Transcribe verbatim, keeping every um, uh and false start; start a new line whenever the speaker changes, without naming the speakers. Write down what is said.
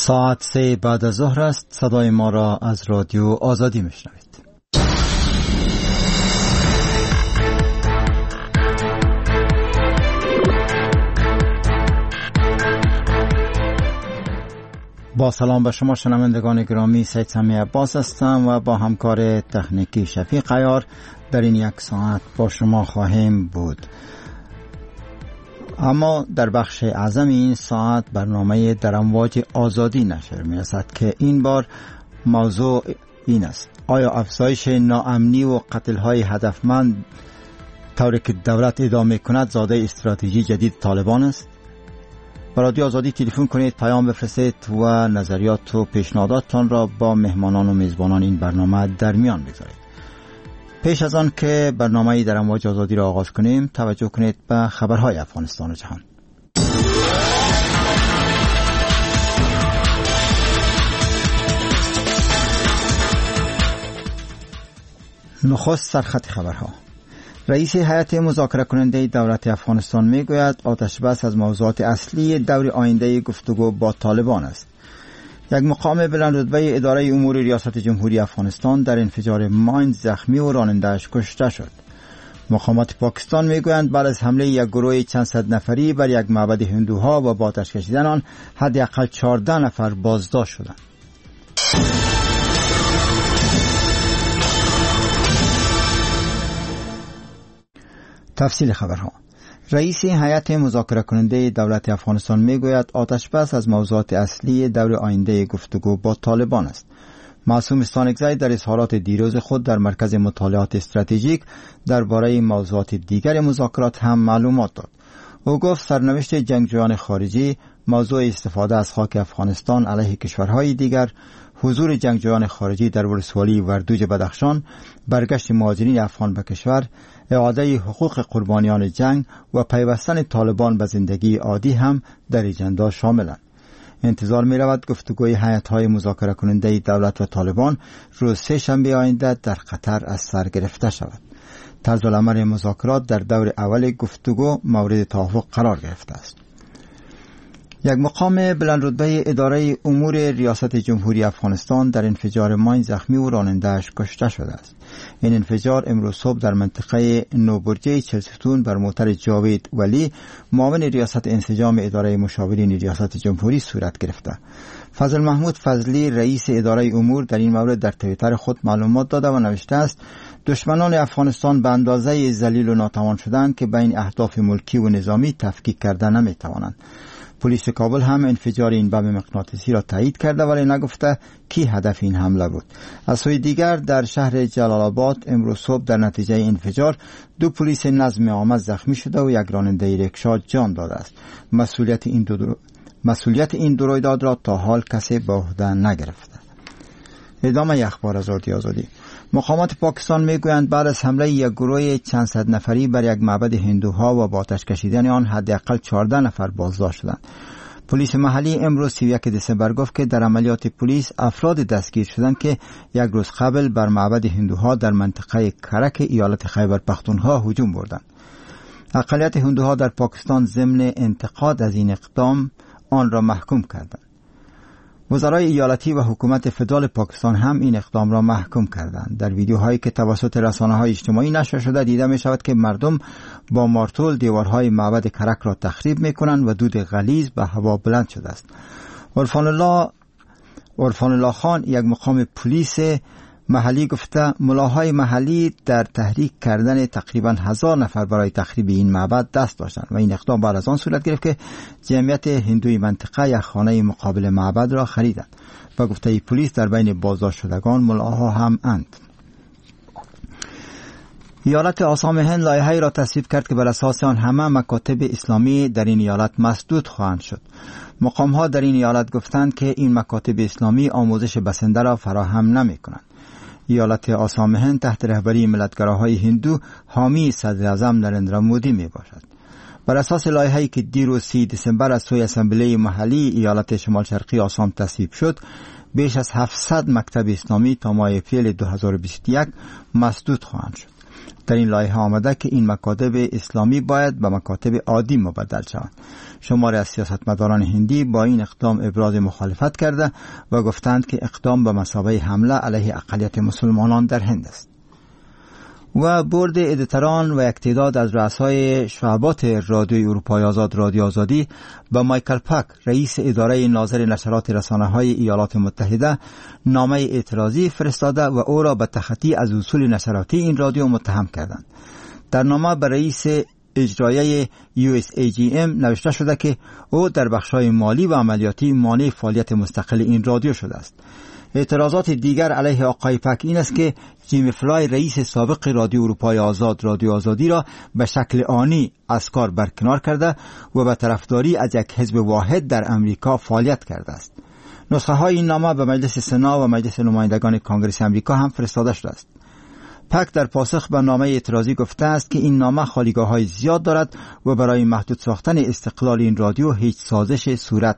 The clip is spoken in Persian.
ساعت سه بعد از ظهر است. صدای ما را از رادیو آزادی میشنوید. با سلام به شما شنوندگان گرامی، سید سمی عباس هستم و با همکار تکنیکی شفیق عیار در این یک ساعت با شما خواهیم بود. اما در بخش اعظم این ساعت برنامه در امواج آزادی نشر می رسد که این بار موضوع این است: آیا افزایش ناامنی و قتل‌های هدفمند طوری که دولت ادامه کند زاده استراتژی جدید طالبان است؟ به رادیو آزادی تلفن کنید، پیام بفرستید و نظریات و پیشنهاداتتان را با مهمانان و میزبانان این برنامه در میان بگذارید. پیش از آن که برنامه‌ای در امواج آزادی را آغاز کنیم، توجه کنید به خبرهای افغانستان و جهان. نخست سرخط خبرها. رئیس هیئت مذاکره کننده دولت افغانستان میگوید آتش بس از موضوعات اصلی دور آینده گفتگو با طالبان است. یک مقام بلند رتبه اداره امور ریاست جمهوری افغانستان در انفجار ماین زخمی و راننده‌اش کشته شد. مقامات پاکستان میگویند بعد از حمله یک گروه چند صد نفری بر یک معبد هندوها و با آتش کشیدن آن حداقل چهارده نفر بازداشت شدند. تفصیل خبرها. رئیس هیئت مذاکره کننده دولت افغانستان میگوید آتش بس از موضوعات اصلی دور آینده گفتگو با طالبان است. معصوم استانکزی در اظهارات دیروز خود در مرکز مطالعات استراتژیک درباره موضوعات دیگر مذاکرات هم معلومات داد. او گفت سرنوشت جنگجویان خارجی، موضوع استفاده از خاک افغانستان علیه کشورهای دیگر، حضور جنگجویان خارجی در ولسوالی وردوج بدخشان، برگشت مهاجرین افغان به کشور، اعاده حقوق قربانیان جنگ و پیوستن طالبان به زندگی عادی هم در اجندا شاملند. انتظار می رود گفتگوی هیئت‌های مذاکره کننده دولت و طالبان روز سه شنبه آینده در قطر از سر گرفته شود. طرز العمل مذاکرات در دور اول گفتگو مورد توافق قرار گرفته است. یک مقام بلند رتبه اداره امور ریاست جمهوری افغانستان در انفجار ماین زخمی و راننده‌اش کشته شده است. این انفجار امروز صبح در منطقه نوبرجه چلستون بر موتر جاوید ولی معاون ریاست انسجام اداره مشاورین ریاست جمهوری صورت گرفته. فضل محمود فضلی رئیس اداره امور در این مورد در توییتر خود معلومات داده و نوشته است: دشمنان افغانستان به اندازه ذلیل و ناتوان شدند که بین اهداف ملکی و نظامی تفکیک کرده نمی‌توانند. پلیس کابل هم انفجار این بم مغناطیسی را تایید کرده ولی نگفته کی هدف این حمله بود. از سوی دیگر در شهر جلال آباد امروز صبح در نتیجه انفجار دو پلیس نظم عامه زخمی شده و یک راننده رکشا جان داده است. مسئولیت این دو در... مسئولیت این دو رویداد را تا حال کسی به عهده نگرفته. ادامه اخبار از رادیو آزادی. مقامات پاکستان میگویند بعد از حمله یک گروه چند صد نفری بر یک معبد هندوها و با آتش کشیدن آن حداقل چهارده نفر بازداشت شدند. پلیس محلی امروز سی و یک دسامبر گفت که در عملیات پلیس افراد دستگیر شدند که یک روز قبل بر معبد هندوها در منطقه کرک ایالت خیبر پختونخوا هجوم بردند. اقلیت هندوها در پاکستان ضمن انتقاد از این اقدام آن را محکوم کردند. وزرای ایالتی و حکومت فدرال پاکستان هم این اقدام را محکوم کردند. در ویدیوهایی که توسط رسانه‌های اجتماعی نشر شده دیده می شود که مردم با مارتول دیوارهای معبد کرک را تخریب می کنند و دود غلیظ به هوا بلند شده است. عرفان الله عرفان الله خان یک مقام پلیس محلی گفته ملاهای محلی در تحریک کردن تقریبا هزار نفر برای تخریب این معبد دست داشتند و این اقدام بعد از آن صورت گرفت که جمعیت هندوی منطقه یک خانه مقابل معبد را خریدند. و گفته پلیس در بین بازداشت شدگان ملاها هم اند. ایالت آسام هند لایحه‌ای را تصویب کرد که بر اساس آن همه مکاتب اسلامی در این ایالت مسدود خواهند شد. مقام‌ها در این ایالت گفتند که این مکاتب اسلامی آموزش بسنده را فراهم نمی‌کنند. ایالت آسام هند تحت رهبری ملتگراهای هندو حامی صدر اعظم نریندرا مودی می باشد. بر اساس لایحه‌ای که دیروز سی دسامبر از سوی اسمبلی محلی ایالت شمال شرقی آسام تصویب شد، بیش از هفتصد مکتب اسلامی تا ماه اپریل دو هزار و بیست و یک مسدود خواهند شد. در این لایحه آمده که این مکاتب اسلامی باید به مکاتب عادی مبدل شوند. شماری از سیاستمداران هندی با این اقدام ابراز مخالفت کرده و گفتند که اقدام به مثابه حمله علیه اقلیت مسلمانان در هند است. و بورد ادیتوران و یک تعداد از رؤسای شعبات رادیوی اروپای آزاد رادیو آزادی به مایکل پاک رئیس اداره ناظر نشرات رسانه‌های ایالات متحده نامه اعتراضی فرستاده و او را به تخطی از اصول نشراتی این رادیو متهم کردند. در نامه به رئیس اجرایی یو اس ای جی ام نوشته شده که او در بخش‌های مالی و عملیاتی مانع فعالیت مستقل این رادیو شده است. اعتراضات دیگر علیه آقای پاک این است که جیمی فلای رئیس سابق رادیو اروپای آزاد رادیو آزادی را به شکل آنی از کار برکنار کرده و به طرفداری از یک حزب واحد در امریکا فعالیت کرده است. نسخه های این نامه به مجلس سنا و مجلس نمایندگان کانگرس امریکا هم فرستاده شده است. پاک در پاسخ به نامه اعتراضی گفته است که این نامه خالیگاه‌های زیاد دارد و برای محدود ساختن استقلال این رادیو هیچ سازش صورت